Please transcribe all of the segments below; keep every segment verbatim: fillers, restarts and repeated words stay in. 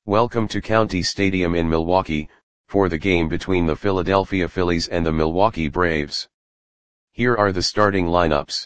Welcome to County Stadium in Milwaukee, for the game between the Philadelphia Phillies and the Milwaukee Braves. Here are the starting lineups.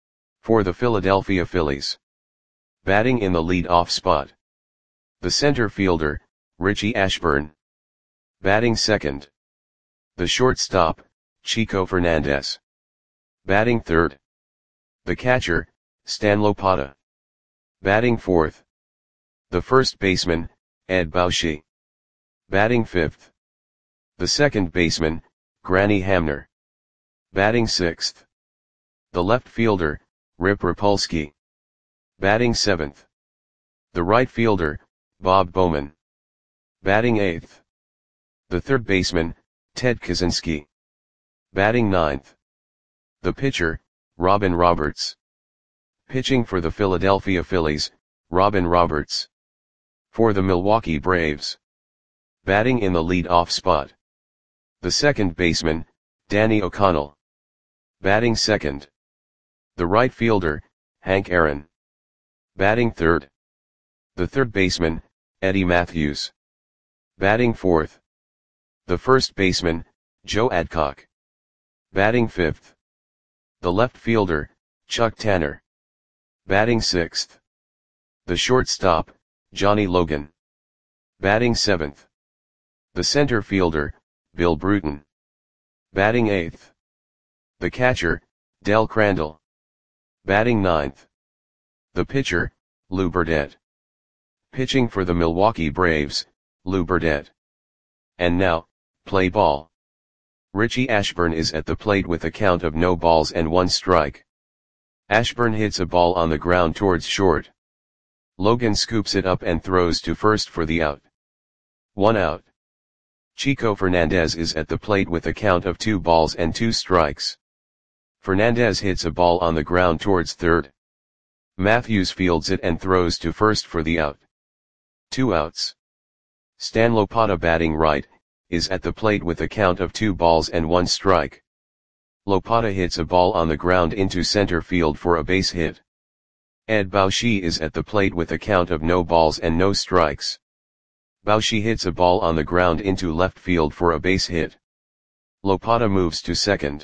For the Philadelphia Phillies. Batting in the lead-off spot. The center fielder, Richie Ashburn. Batting second. The shortstop, Chico Fernandez. Batting third. The catcher, Stan Lopata. Batting fourth. The first baseman, Ed Bauschy. Batting fifth. The second baseman, Granny Hamner. Batting sixth. The left fielder, Rip Rapolsky. Batting seventh. The right fielder, Bob Bowman. Batting eighth. The third baseman, Ted Kaczynski. Batting ninth. The pitcher, Robin Roberts. Pitching for the Philadelphia Phillies, Robin Roberts. For the Milwaukee Braves. Batting in the lead-off spot. The second baseman, Danny O'Connell. Batting second. The right fielder, Hank Aaron. Batting third. The third baseman, Eddie Matthews. Batting fourth. The first baseman, Joe Adcock. Batting fifth. The left fielder, Chuck Tanner. Batting sixth. The shortstop, Johnny Logan. Batting seventh. The center fielder, Bill Bruton. Batting eighth. The catcher, Del Crandall. Batting ninth. The pitcher, Lou Burdett. Pitching for the Milwaukee Braves, Lou Burdett. And now, play ball. Richie Ashburn is at the plate with a count of no balls and one strike. Ashburn hits a ball on the ground towards short. Logan scoops it up and throws to first for the out. One out. Chico Fernandez is at the plate with a count of two balls and two strikes. Fernandez hits a ball on the ground towards third. Matthews fields it and throws to first for the out. Two outs. Stan Lopata, batting right, is at the plate with a count of two balls and one strike. Lopata hits a ball on the ground into center field for a base hit. Ed Bauschy is at the plate with a count of no balls and no strikes. Bauschy hits a ball on the ground into left field for a base hit. Lopata moves to second.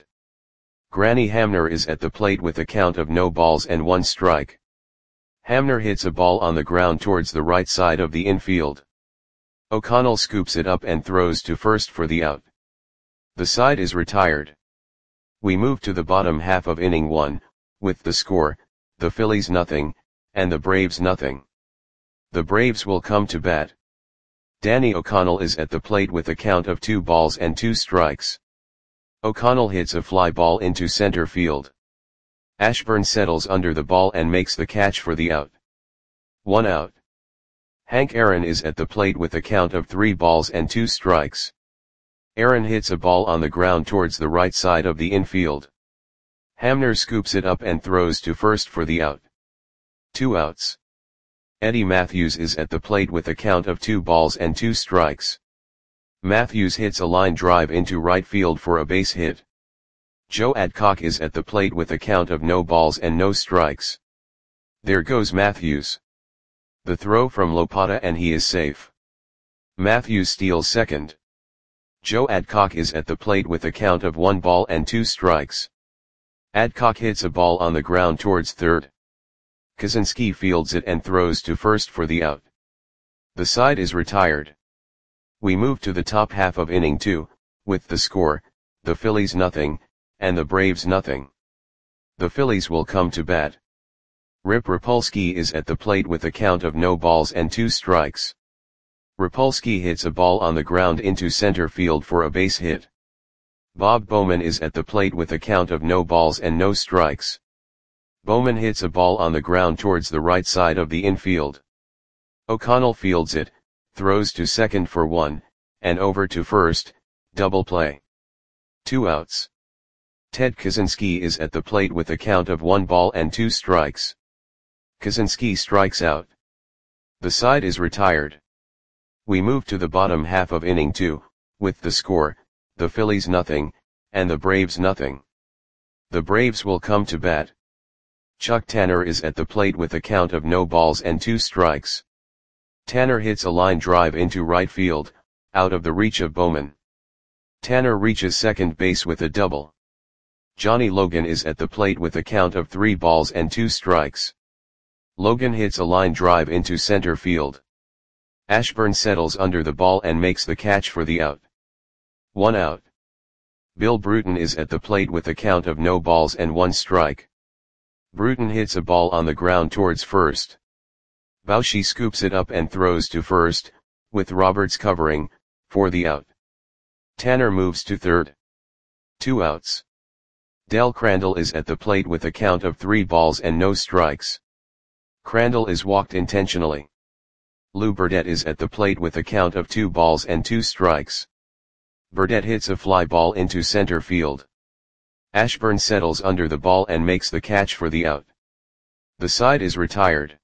Granny Hamner is at the plate with a count of no balls and one strike. Hamner hits a ball on the ground towards the right side of the infield. O'Connell scoops it up and throws to first for the out. The side is retired. We move to the bottom half of inning one, with the score, the Phillies nothing, and the Braves nothing. The Braves will come to bat. Danny O'Connell is at the plate with a count of two balls and two strikes. O'Connell hits a fly ball into center field. Ashburn settles under the ball and makes the catch for the out. One out. Hank Aaron is at the plate with a count of three balls and two strikes. Aaron hits a ball on the ground towards the right side of the infield. Hamner scoops it up and throws to first for the out. Two outs. Eddie Matthews is at the plate with a count of two balls and two strikes. Matthews hits a line drive into right field for a base hit. Joe Adcock is at the plate with a count of no balls and no strikes. There goes Matthews. The throw from Lopata and he is safe. Matthews steals second. Joe Adcock is at the plate with a count of one ball and two strikes. Adcock hits a ball on the ground towards third. Kaczynski fields it and throws to first for the out. The side is retired. We move to the top half of inning two, with the score, the Phillies nothing, and the Braves nothing. The Phillies will come to bat. Rip Rapolsky is at the plate with a count of no balls and two strikes. Rapolsky hits a ball on the ground into center field for a base hit. Bob Bowman is at the plate with a count of no balls and no strikes. Bowman hits a ball on the ground towards the right side of the infield. O'Connell fields it, throws to second for one, and over to first, double play. Two outs. Ted Kaczynski is at the plate with a count of one ball and two strikes. Kaczynski strikes out. The side is retired. We move to the bottom half of inning two, with the score, the Phillies nothing, and the Braves nothing. The Braves will come to bat. Chuck Tanner is at the plate with a count of no balls and two strikes. Tanner hits a line drive into right field, out of the reach of Bowman. Tanner reaches second base with a double. Johnny Logan is at the plate with a count of three balls and two strikes. Logan hits a line drive into center field. Ashburn settles under the ball and makes the catch for the out. One out. Bill Bruton is at the plate with a count of no balls and one strike. Bruton hits a ball on the ground towards first. Bauchi scoops it up and throws to first, with Roberts covering, for the out. Tanner moves to third. Two outs. Del Crandall is at the plate with a count of three balls and no strikes. Crandall is walked intentionally. Lou Burdette is at the plate with a count of two balls and two strikes. Burdette hits a fly ball into center field. Ashburn settles under the ball and makes the catch for the out. The side is retired.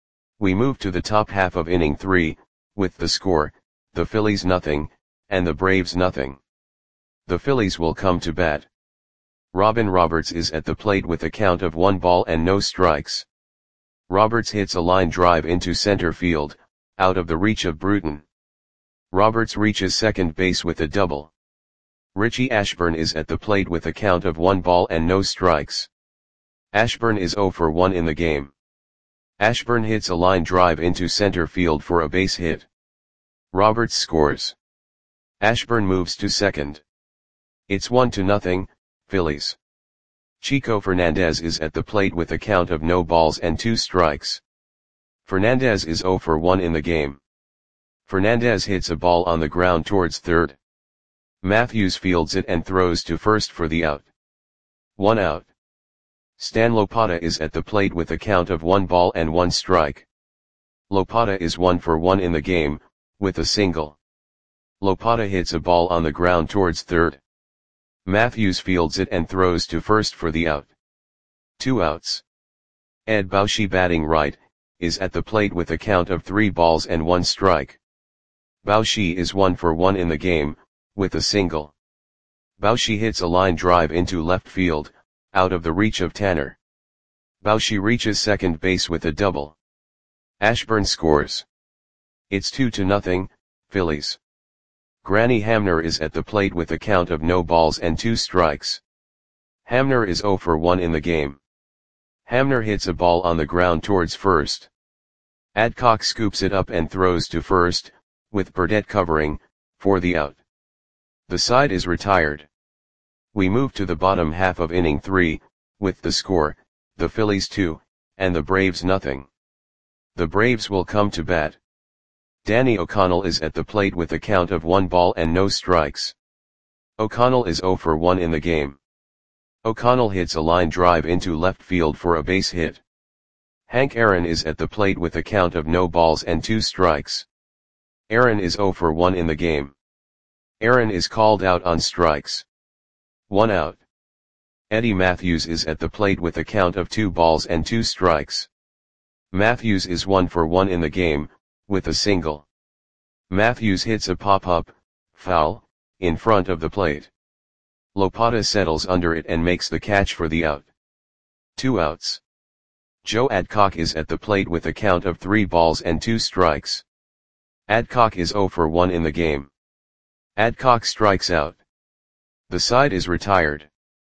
We move to the top half of inning three, with the score, the Phillies nothing, and the Braves nothing. The Phillies will come to bat. Robin Roberts is at the plate with a count of one ball and no strikes. Roberts hits a line drive into center field, out of the reach of Bruton. Roberts reaches second base with a double. Richie Ashburn is at the plate with a count of one ball and no strikes. Ashburn is oh for one in the game. Ashburn hits a line drive into center field for a base hit. Roberts scores. Ashburn moves to second. It's one to nothing, Phillies. Chico Fernandez is at the plate with a count of no balls and two strikes. Fernandez is oh for one in the game. Fernandez hits a ball on the ground towards third. Matthews fields it and throws to first for the out. One out. Stan Lopata is at the plate with a count of one ball and one strike. Lopata is one for one in the game, with a single. Lopata hits a ball on the ground towards third. Matthews fields it and throws to first for the out. Two outs. Ed Bauchi, batting right, is at the plate with a count of three balls and one strike. Bauchi is one for one in the game, with a single. Bauchi hits a line drive into left field, out of the reach of Tanner. Bauchi reaches second base with a double. Ashburn scores. It's two to nothing, Phillies. Granny Hamner is at the plate with a count of no balls and two strikes. Hamner is oh for one in the game. Hamner hits a ball on the ground towards first. Adcock scoops it up and throws to first, with Burdette covering, for the out. The side is retired. We move to the bottom half of inning three, with the score, the Phillies two, and the Braves nothing. The Braves will come to bat. Danny O'Connell is at the plate with a count of one ball and no strikes. O'Connell is oh for one in the game. O'Connell hits a line drive into left field for a base hit. Hank Aaron is at the plate with a count of no balls and two strikes. Aaron is oh for one in the game. Aaron is called out on strikes. One out. Eddie Matthews is at the plate with a count of two balls and two strikes. Matthews is one for one in the game, with a single. Matthews hits a pop-up, foul, in front of the plate. Lopata settles under it and makes the catch for the out. Two outs. Joe Adcock is at the plate with a count of three balls and two strikes. Adcock is oh for one in the game. Adcock strikes out. The side is retired.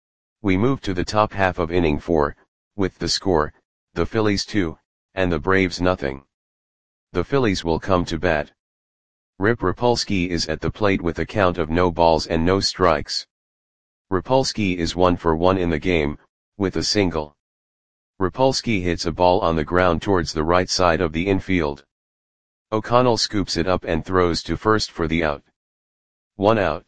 We move to the top half of inning four, with the score, the Phillies two, and the Braves nothing. The Phillies will come to bat. Rip Rapolsky is at the plate with a count of no balls and no strikes. Rapolsky is one for one in the game, with a single. Rapolsky hits a ball on the ground towards the right side of the infield. O'Connell scoops it up and throws to first for the out. One out.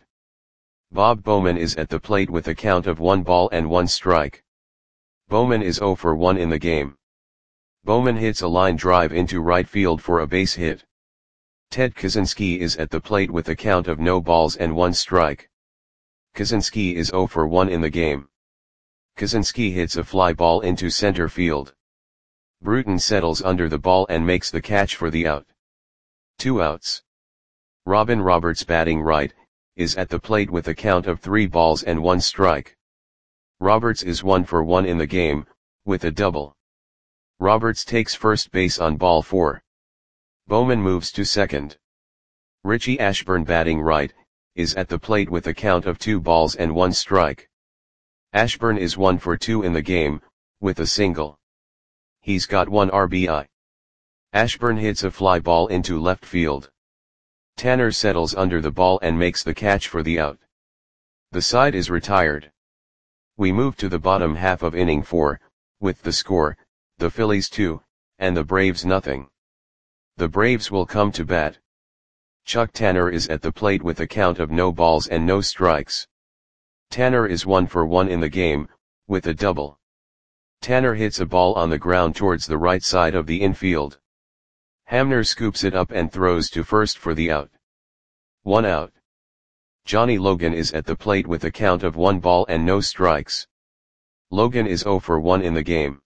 Bob Bowman is at the plate with a count of one ball and one strike. Bowman is oh for one in the game. Bowman hits a line drive into right field for a base hit. Ted Kaczynski is at the plate with a count of no balls and one strike. Kaczynski is oh for one in the game. Kaczynski hits a fly ball into center field. Bruton settles under the ball and makes the catch for the out. Two outs. Robin Roberts, batting right, is at the plate with a count of three balls and one strike. Roberts is one for one in the game, with a double. Roberts takes first base on ball four. Bowman moves to second. Richie Ashburn, batting right, is at the plate with a count of two balls and one strike. Ashburn is one for two in the game, with a single. He's got one R B I. Ashburn hits a fly ball into left field. Tanner settles under the ball and makes the catch for the out. The side is retired. We move to the bottom half of inning four, with the score, the Phillies two, and the Braves nothing. The Braves will come to bat. Chuck Tanner is at the plate with a count of no balls and no strikes. Tanner is one for one in the game, with a double. Tanner hits a ball on the ground towards the right side of the infield. Hamner scoops it up and throws to first for the out. One out. Johnny Logan is at the plate with a count of one ball and no strikes. Logan is zero for one in the game.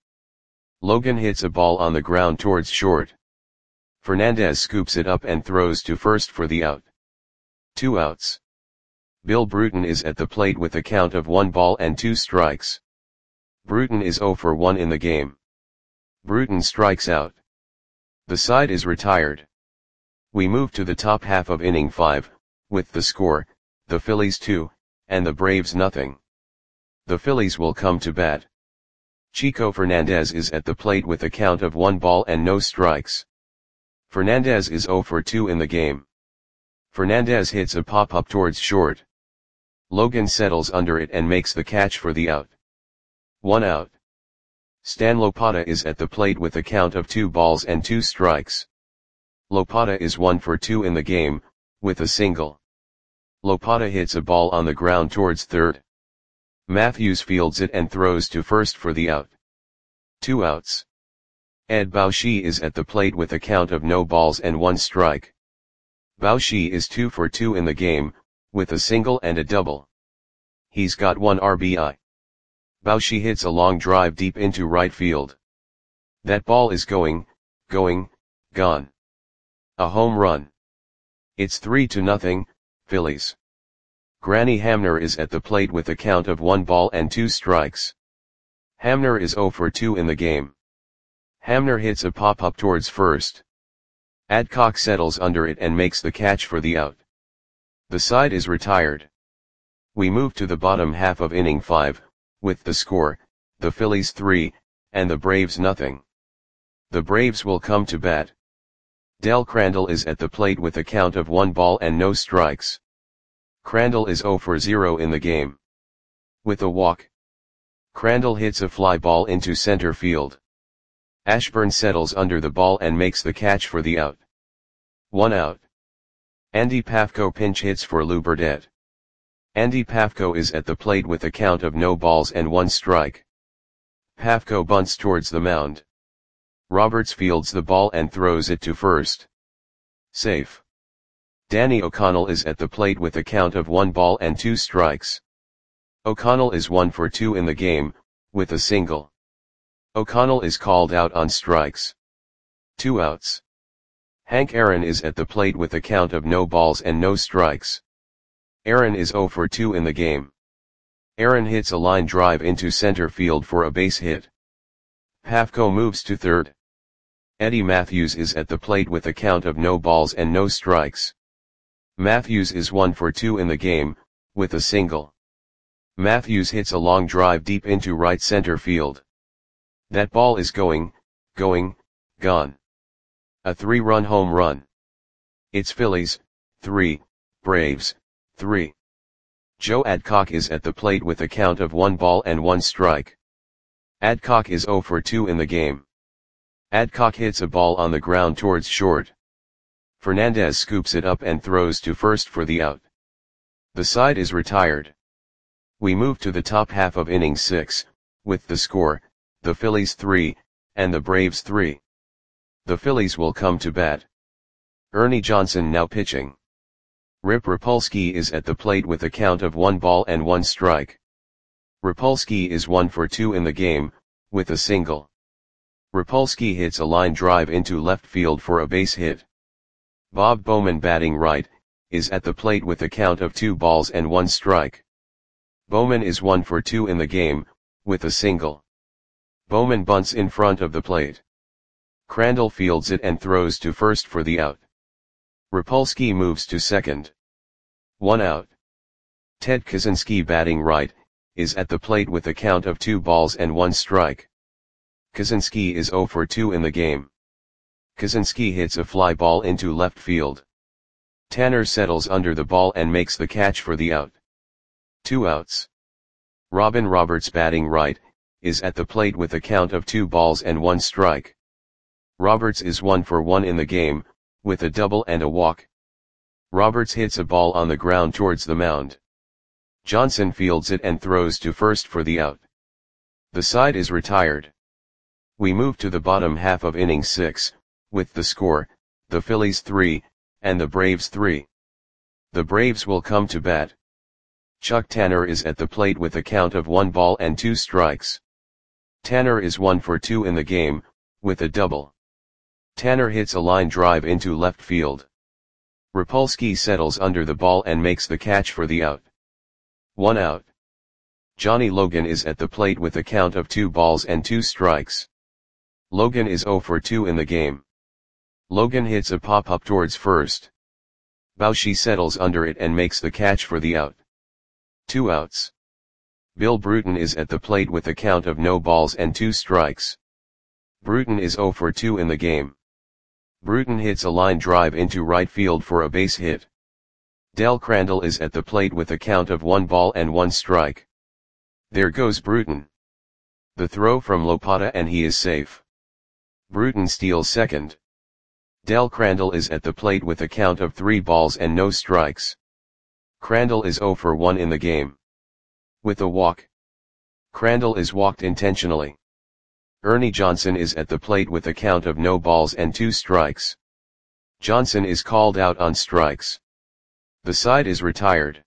Logan hits a ball on the ground towards short. Fernandez scoops it up and throws to first for the out. Two outs. Bill Bruton is at the plate with a count of one ball and two strikes. Bruton is zero for one in the game. Bruton strikes out. The side is retired. We move to the top half of inning five, with the score, the Phillies two, and the Braves nothing. The Phillies will come to bat. Chico Fernandez is at the plate with a count of one ball and no strikes. Fernandez is zero for two in the game. Fernandez hits a pop-up towards short. Logan settles under it and makes the catch for the out. One out. Stan Lopata is at the plate with a count of two balls and two strikes. Lopata is one for two in the game, with a single. Lopata hits a ball on the ground towards third. Matthews fields it and throws to first for the out. Two outs. Ed Baushi is at the plate with a count of no balls and one strike. Baushi is two for two in the game, with a single and a double. He's got one R B I. Baushi hits a long drive deep into right field. That ball is going, going, gone. A home run. It's three to nothing, Phillies. Granny Hamner is at the plate with a count of one ball and two strikes. Hamner is zero for two in the game. Hamner hits a pop-up towards first. Adcock settles under it and makes the catch for the out. The side is retired. We move to the bottom half of inning five, with the score, the Phillies three, and the Braves nothing. The Braves will come to bat. Del Crandall is at the plate with a count of one ball and no strikes. Crandall is zero for zero in the game. With a walk. Crandall hits a fly ball into center field. Ashburn settles under the ball and makes the catch for the out. One out. Andy Pafko pinch hits for Lou Burdett. Andy Pafko is at the plate with a count of no balls and one strike. Pafko bunts towards the mound. Roberts fields the ball and throws it to first. Safe. Danny O'Connell is at the plate with a count of one ball and two strikes. O'Connell is one for two in the game, with a single. O'Connell is called out on strikes. Two outs. Hank Aaron is at the plate with a count of no balls and no strikes. Aaron is zero for two in the game. Aaron hits a line drive into center field for a base hit. Pafko moves to third. Eddie Matthews is at the plate with a count of no balls and no strikes. Matthews is one for two in the game, with a single. Matthews hits a long drive deep into right center field. That ball is going, going, gone. A three-run home run. It's Phillies, three, Braves, three. Joe Adcock is at the plate with a count of one ball and one strike. Adcock is zero for two in the game. Adcock hits a ball on the ground towards short. Fernandez scoops it up and throws to first for the out. The side is retired. We move to the top half of inning six, with the score, the Phillies three, and the Braves three. The Phillies will come to bat. Ernie Johnson now pitching. Rip Rapolsky is at the plate with a count of one ball and one strike. Rapolsky is one for two in the game, with a single. Rapolsky hits a line drive into left field for a base hit. Bob Bowman, batting right, is at the plate with a count of two balls and one strike. Bowman is one for two in the game, with a single. Bowman bunts in front of the plate. Crandall fields it and throws to first for the out. Rapolsky moves to second. One out. Ted Kaczynski, batting right, is at the plate with a count of two balls and one strike. Kaczynski is zero for two in the game. Kaczynski hits a fly ball into left field. Tanner settles under the ball and makes the catch for the out. Two outs. Robin Roberts, batting right, is at the plate with a count of two balls and one strike. Roberts is one for one in the game, with a double and a walk. Roberts hits a ball on the ground towards the mound. Johnson fields it and throws to first for the out. The side is retired. We move to the bottom half of inning six, with the score, the Phillies three, and the Braves three. The Braves will come to bat. Chuck Tanner is at the plate with a count of one ball and two strikes. Tanner is one for two in the game, with a double. Tanner hits a line drive into left field. Rapolsky settles under the ball and makes the catch for the out. One out. Johnny Logan is at the plate with a count of two balls and two strikes. Logan is zero for two in the game. Logan hits a pop-up towards first. Bauschy settles under it and makes the catch for the out. Two outs. Bill Bruton is at the plate with a count of no balls and two strikes. Bruton is zero for two in the game. Bruton hits a line drive into right field for a base hit. Del Crandall is at the plate with a count of one ball and one strike. There goes Bruton. The throw from Lopata and he is safe. Bruton steals second. Del Crandall is at the plate with a count of three balls and no strikes. Crandall is zero for one in the game. With a walk. Crandall is walked intentionally. Ernie Johnson is at the plate with a count of no balls and two strikes. Johnson is called out on strikes. The side is retired.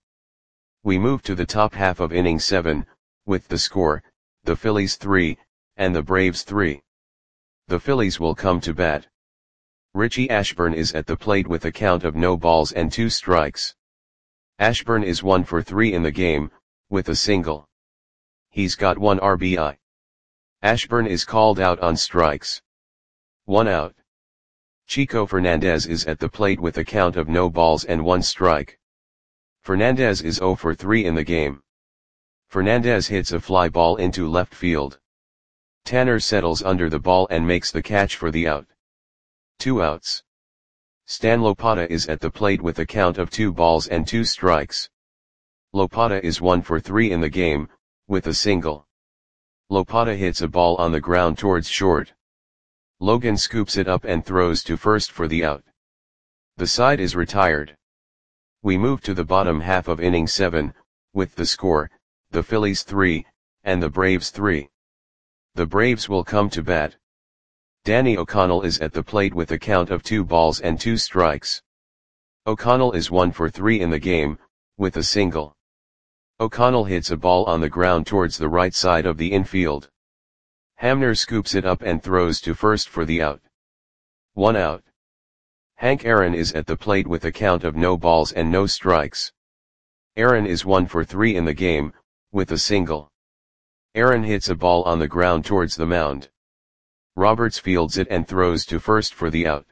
We move to the top half of inning seven, with the score, the Phillies three, and the Braves three. The Phillies will come to bat. Richie Ashburn is at the plate with a count of no balls and two strikes. Ashburn is one for three in the game, with a single. He's got one R B I. Ashburn is called out on strikes. One out. Chico Fernandez is at the plate with a count of no balls and one strike. Fernandez is zero for three in the game. Fernandez hits a fly ball into left field. Tanner settles under the ball and makes the catch for the out. Two outs. Stan Lopata is at the plate with a count of two balls and two strikes. Lopata is one for three in the game, with a single. Lopata hits a ball on the ground towards short. Logan scoops it up and throws to first for the out. The side is retired. We move to the bottom half of inning seven, with the score, the Phillies three, and the Braves three. The Braves will come to bat. Danny O'Connell is at the plate with a count of two balls and two strikes. O'Connell is one for three in the game, with a single. O'Connell hits a ball on the ground towards the right side of the infield. Hamner scoops it up and throws to first for the out. One out. Hank Aaron is at the plate with a count of no balls and no strikes. Aaron is one for three in the game, with a single. Aaron hits a ball on the ground towards the mound. Roberts fields it and throws to first for the out.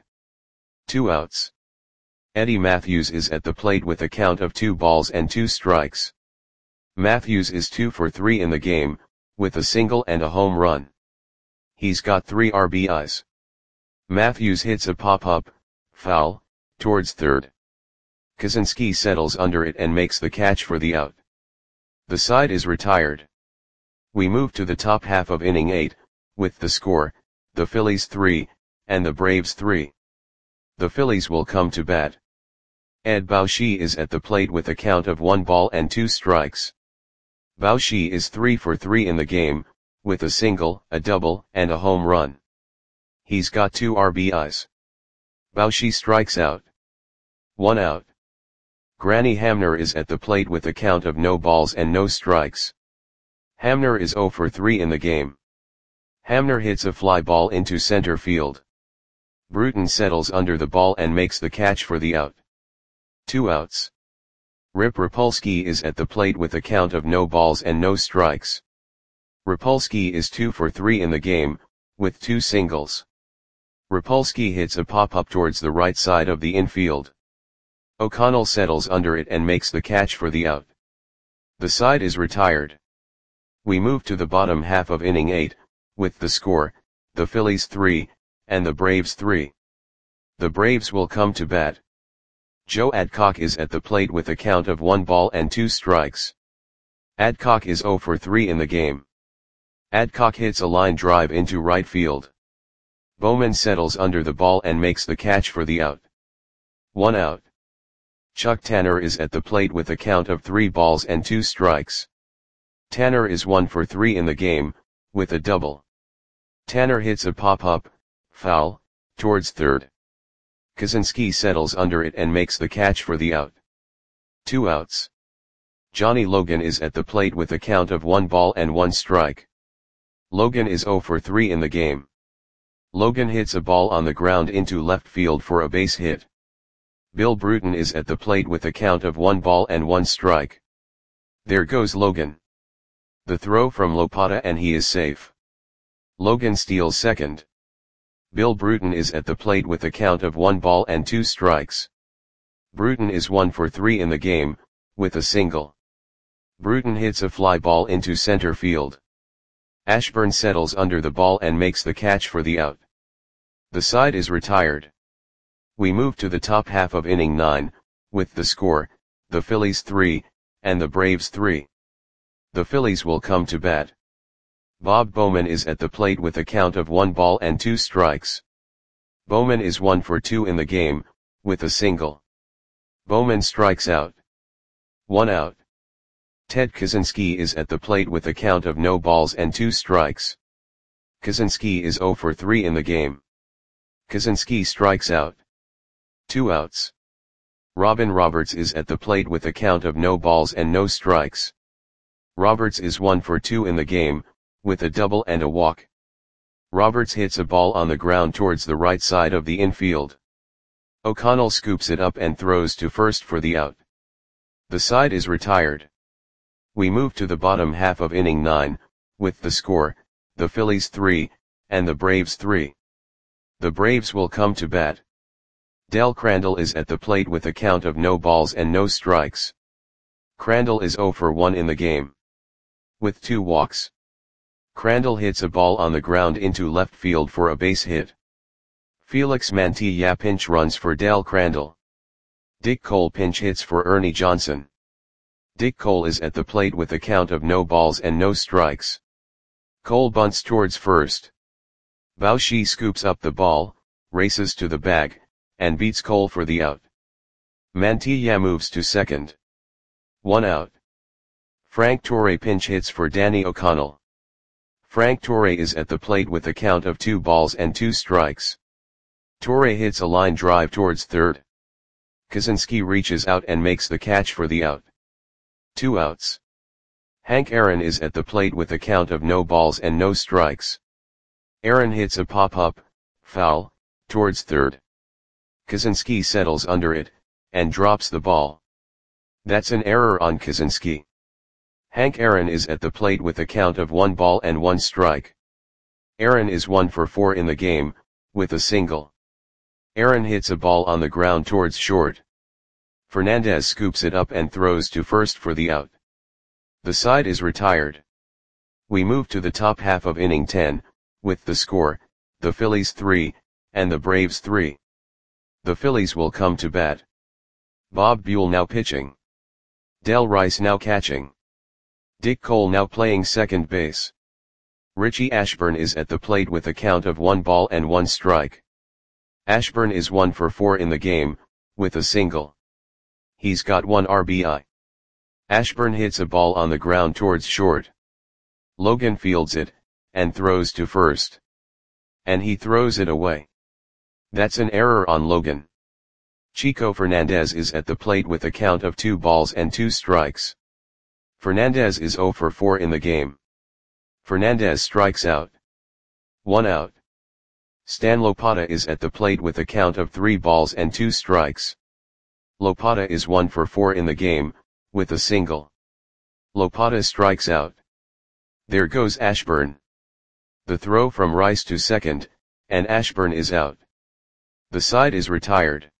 Two outs. Eddie Matthews is at the plate with a count of two balls and two strikes. Matthews is two for three in the game, with a single and a home run. He's got three R B Is. Matthews hits a pop-up, foul, towards third. Kaczynski settles under it and makes the catch for the out. The side is retired. We move to the top half of inning eight, with the score, the Phillies three, and the Braves three. The Phillies will come to bat. Ed Bauschy is at the plate with a count of one ball and two strikes. Bauschy is three for three in the game, with a single, a double, and a home run. He's got two R B Is. Bauschy strikes out. One out. Granny Hamner is at the plate with a count of no balls and no strikes. Hamner is zero for three in the game. Hamner hits a fly ball into center field. Bruton settles under the ball and makes the catch for the out. Two outs. Rip Rapolsky is at the plate with a count of no balls and no strikes. Rapolsky is two for three in the game, with two singles. Rapolsky hits a pop-up towards the right side of the infield. O'Connell settles under it and makes the catch for the out. The side is retired. We move to the bottom half of inning eight, with the score, the Phillies three, and the Braves three. The Braves will come to bat. Joe Adcock is at the plate with a count of one ball and two strikes. Adcock is oh for three in the game. Adcock hits a line drive into right field. Bowman settles under the ball and makes the catch for the out. One out. Chuck Tanner is at the plate with a count of three balls and two strikes. Tanner is one for three in the game, with a double. Tanner hits a pop-up, foul, towards third. Kaczynski settles under it and makes the catch for the out. Two outs. Johnny Logan is at the plate with a count of one ball and one strike. Logan is oh for three in the game. Logan hits a ball on the ground into left field for a base hit. Bill Bruton is at the plate with a count of one ball and one strike. There goes Logan. The throw from Lopata and he is safe. Logan steals second. Bill Bruton is at the plate with a count of one ball and two strikes. Bruton is one for three in the game, with a single. Bruton hits a fly ball into center field. Ashburn settles under the ball and makes the catch for the out. The side is retired. We move to the top half of inning nine, with the score, the Phillies three, and the Braves three. The Phillies will come to bat. Bob Bowman is at the plate with a count of one ball and two strikes. Bowman is one for two in the game, with a single. Bowman strikes out. One out. Ted Kaczynski is at the plate with a count of no balls and two strikes. Kaczynski is oh for three in the game. Kaczynski strikes out. Two outs. Robin Roberts is at the plate with a count of no balls and no strikes. Roberts is one for two in the game, with a double and a walk. Roberts hits a ball on the ground towards the right side of the infield. O'Connell scoops it up and throws to first for the out. The side is retired. We move to the bottom half of inning nine, with the score, the Phillies three, and the Braves three. The Braves will come to bat. Del Crandall is at the plate with a count of no balls and no strikes. Crandall is oh for one in the game. With two walks. Crandall hits a ball on the ground into left field for a base hit. Felix Mantilla pinch runs for Del Crandall. Dick Cole pinch hits for Ernie Johnson. Dick Cole is at the plate with a count of no balls and no strikes. Cole bunts towards first. Bauschy scoops up the ball, races to the bag, and beats Cole for the out. Mantilla moves to second. One out. Frank Torre pinch hits for Danny O'Connell. Frank Torre is at the plate with a count of two balls and two strikes. Torre hits a line drive towards third. Kaczynski reaches out and makes the catch for the out. Two outs. Hank Aaron is at the plate with a count of no balls and no strikes. Aaron hits a pop-up, foul, towards third. Kaczynski settles under it, and drops the ball. That's an error on Kaczynski. Hank Aaron is at the plate with a count of one ball and one strike. Aaron is one for four in the game, with a single. Aaron hits a ball on the ground towards short. Fernandez scoops it up and throws to first for the out. The side is retired. We move to the top half of inning ten, with the score, the Phillies three, and the Braves three. The Phillies will come to bat. Bob Buell now pitching. Del Rice now catching. Dick Cole now playing second base. Richie Ashburn is at the plate with a count of one ball and one strike. Ashburn is one for four in the game, with a single. He's got one R B I. Ashburn hits a ball on the ground towards short. Logan fields it, and throws to first. And he throws it away. That's an error on Logan. Chico Fernandez is at the plate with a count of two balls and two strikes. Fernandez is oh for four in the game. Fernandez strikes out. One out. Stan Lopata is at the plate with a count of three balls and two strikes. Lopata is one for four in the game, with a single. Lopata strikes out. There goes Ashburn. The throw from Rice to second, and Ashburn is out. The side is retired.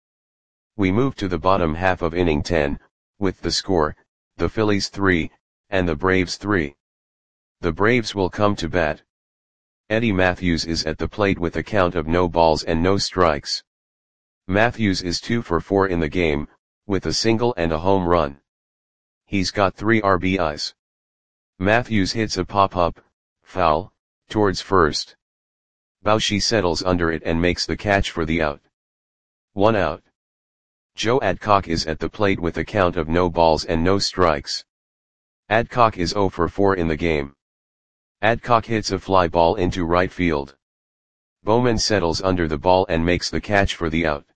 We move to the bottom half of inning ten, with the score, the Phillies three, and the Braves three. The Braves will come to bat. Eddie Matthews is at the plate with a count of no balls and no strikes. Matthews is two for four in the game, with a single and a home run. He's got three R B Is. Matthews hits a pop-up, foul, towards first. Bauchi settles under it and makes the catch for the out. One out. Joe Adcock is at the plate with a count of no balls and no strikes. Adcock is zero for four in the game. Adcock hits a fly ball into right field. Bowman settles under the ball and makes the catch for the out.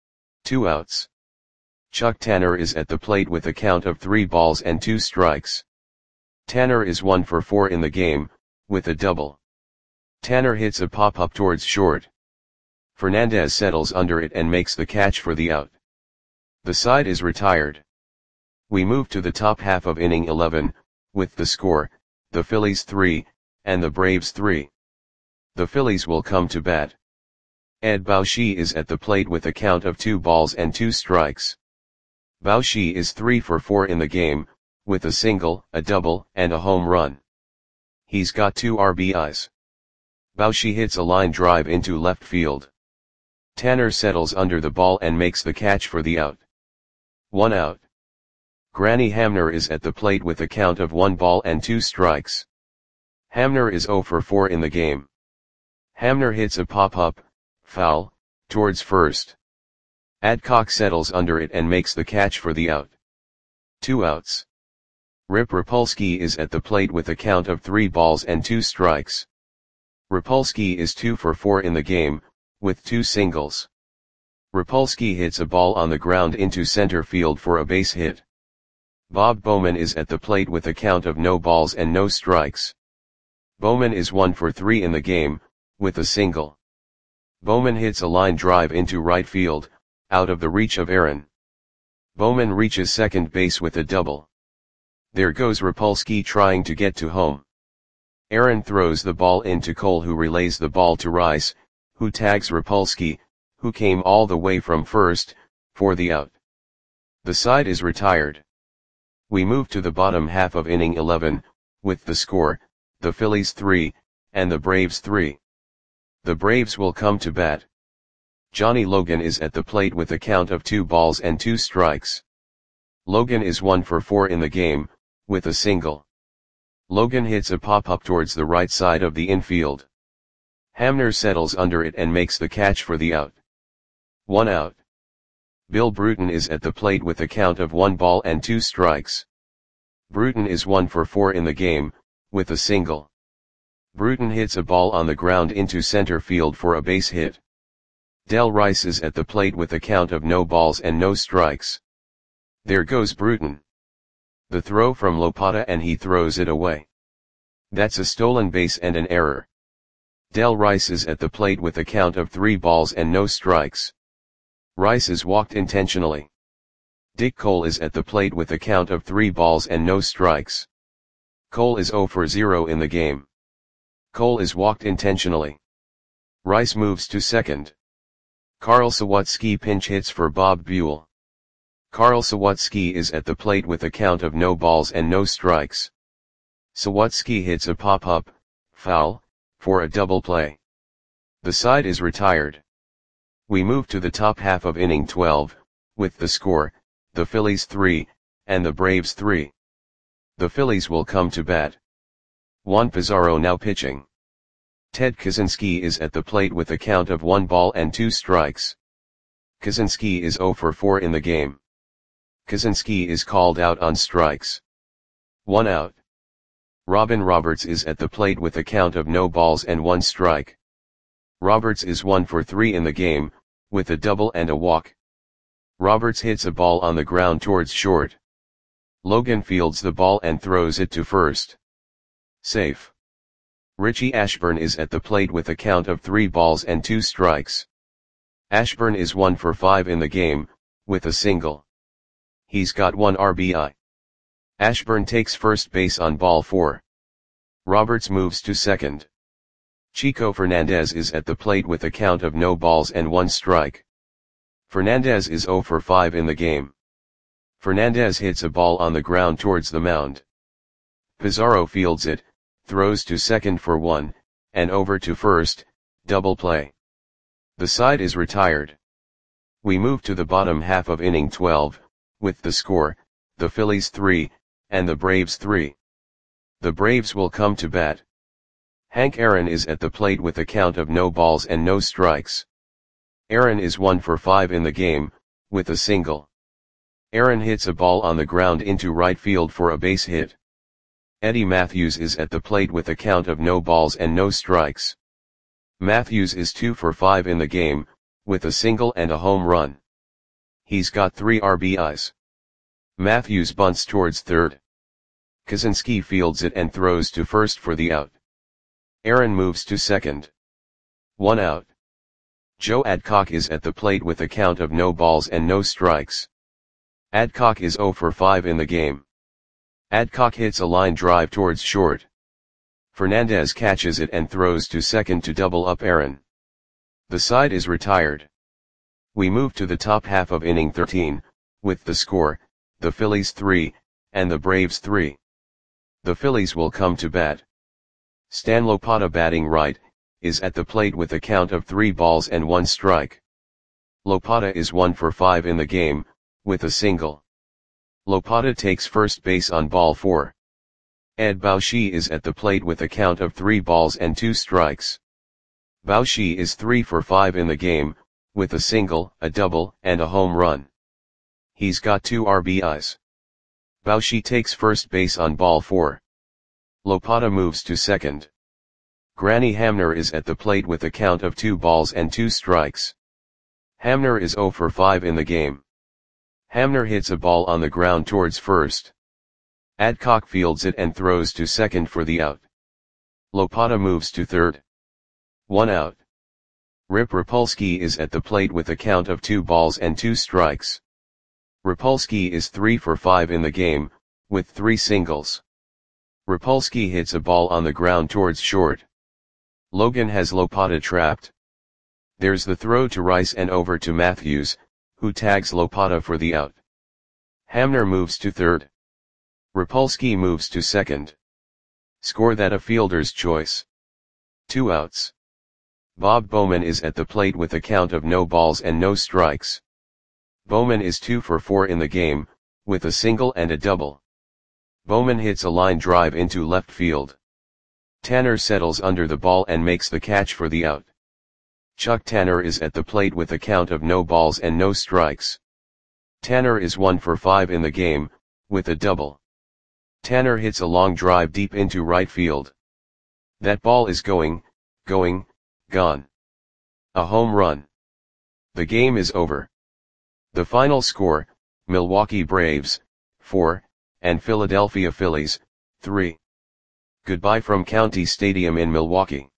Two outs. Chuck Tanner is at the plate with a count of three balls and two strikes. Tanner is one for four in the game, with a double. Tanner hits a pop-up towards short. Fernandez settles under it and makes the catch for the out. The side is retired. We move to the top half of inning eleven, with the score, the Phillies three, and the Braves three. The Phillies will come to bat. Ed Bauchi is at the plate with a count of two balls and two strikes. Bauchi is three for four in the game, with a single, a double, and a home run. He's got two R B Is. Bauchi hits a line drive into left field. Tanner settles under the ball and makes the catch for the out. One out. Granny Hamner is at the plate with a count of one ball and two strikes. Hamner is zero for four in the game. Hamner hits a pop-up, foul, towards first. Adcock settles under it and makes the catch for the out. Two outs. Rip Rapolsky is at the plate with a count of three balls and two strikes. Rapolsky is two for four in the game, with two singles. Rapolsky hits a ball on the ground into center field for a base hit. Bob Bowman is at the plate with a count of no balls and no strikes. Bowman is one for three in the game, with a single. Bowman hits a line drive into right field, out of the reach of Aaron. Bowman reaches second base with a double. There goes Rapolsky trying to get to home. Aaron throws the ball into Cole, who relays the ball to Rice, who tags Rapolsky, who came all the way from first, for the out. The side is retired. We move to the bottom half of inning eleven, with the score, the Phillies three, and the Braves three. The Braves will come to bat. Johnny Logan is at the plate with a count of two balls and two strikes. Logan is one for four in the game, with a single. Logan hits a pop-up towards the right side of the infield. Hamner settles under it and makes the catch for the out. One out. Bill Bruton is at the plate with a count of one ball and two strikes. Bruton is one for four in the game, with a single. Bruton hits a ball on the ground into center field for a base hit. Del Rice is at the plate with a count of no balls and no strikes. There goes Bruton. The throw from Lopata and he throws it away. That's a stolen base and an error. Del Rice is at the plate with a count of three balls and no strikes. Rice is walked intentionally. Dick Cole is at the plate with a count of three balls and no strikes. Cole is zero for zero in the game. Cole is walked intentionally. Rice moves to second. Carl Sawatsky pinch hits for Bob Buell. Carl Sawatsky is at the plate with a count of no balls and no strikes. Sawatsky hits a pop-up, foul, for a double play. The side is retired. We move to the top half of inning twelve, with the score, the Phillies three, and the Braves three. The Phillies will come to bat. Juan Pizarro now pitching. Ted Kaczynski is at the plate with a count of one ball and two strikes. Kaczynski is zero for four in the game. Kaczynski is called out on strikes. One out. Robin Roberts is at the plate with a count of no balls and one strike. Roberts is one for three in the game, with a double and a walk. Roberts hits a ball on the ground towards short. Logan fields the ball and throws it to first. Safe. Richie Ashburn is at the plate with a count of three balls and two strikes. Ashburn is one for five in the game, with a single. He's got one R B I. Ashburn takes first base on ball four. Roberts moves to second. Chico Fernandez is at the plate with a count of no balls and one strike. Fernandez is zero for five in the game. Fernandez hits a ball on the ground towards the mound. Pizarro fields it, throws to second for one, and over to first, double play. The side is retired. We move to the bottom half of inning twelve, with the score, the Phillies three, and the Braves three. The Braves will come to bat. Hank Aaron is at the plate with a count of no balls and no strikes. Aaron is one for five in the game, with a single. Aaron hits a ball on the ground into right field for a base hit. Eddie Matthews is at the plate with a count of no balls and no strikes. Matthews is two for five in the game, with a single and a home run. He's got three R B Is. Matthews bunts towards third. Kaczynski fields it and throws to first for the out. Aaron moves to second. One out. Joe Adcock is at the plate with a count of no balls and no strikes. Adcock is zero for five in the game. Adcock hits a line drive towards short. Fernandez catches it and throws to second to double up Aaron. The side is retired. We move to the top half of inning thirteen, with the score, the Phillies three, and the Braves three. The Phillies will come to bat. Stan Lopata, batting right, is at the plate with a count of three balls and one strike. Lopata is one for five in the game, with a single. Lopata takes first base on ball four. Ed Baushi is at the plate with a count of three balls and two strikes. Baushi is three for five in the game, with a single, a double, and a home run. He's got two R B Is. Baushi takes first base on ball four. Lopata moves to second. Granny Hamner is at the plate with a count of two balls and two strikes. Hamner is zero for five in the game. Hamner hits a ball on the ground towards first. Adcock fields it and throws to second for the out. Lopata moves to third. One out. Rip Rapolsky is at the plate with a count of two balls and two strikes. Rapolsky is three for five in the game, with three singles. Rapolsky hits a ball on the ground towards short. Logan has Lopata trapped. There's the throw to Rice and over to Matthews, who tags Lopata for the out. Hamner moves to third. Rapolsky moves to second. Score that a fielder's choice. Two outs. Bob Bowman is at the plate with a count of no balls and no strikes. Bowman is two for four in the game, with a single and a double. Bowman hits a line drive into left field. Tanner settles under the ball and makes the catch for the out. Chuck Tanner is at the plate with a count of no balls and no strikes. Tanner is one for five in the game, with a double. Tanner hits a long drive deep into right field. That ball is going, going, gone. A home run. The game is over. The final score, Milwaukee Braves, four, and Philadelphia Phillies, three. Goodbye from County Stadium in Milwaukee.